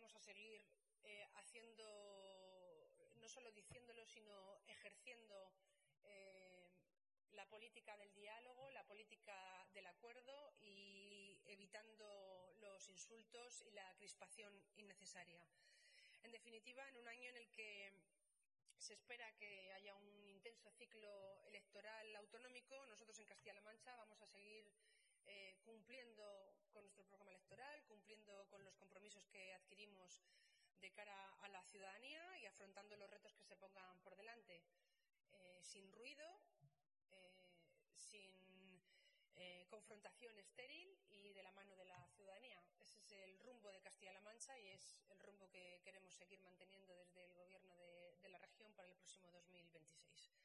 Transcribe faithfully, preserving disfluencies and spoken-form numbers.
vamos a seguir eh, haciendo, no solo diciéndolo, sino ejerciendo eh, la política del diálogo, la política del acuerdo y evitando los insultos y la crispación innecesaria. En definitiva, en un año en el que se espera que haya un intenso ciclo electoral autonómico, nosotros en Castilla-La Mancha vamos a seguir eh, cumpliendo con nuestro programa electoral, cumpliendo con los compromisos que adquirimos de cara a la ciudadanía y afrontando los retos que se pongan por delante, eh, sin ruido, eh, sin eh, confrontación estéril y de la mano de la ciudadanía. Ese es el rumbo de Castilla-La Mancha y es el rumbo que queremos seguir manteniendo desde el Gobierno de, de la región para el próximo dos mil veintiséis.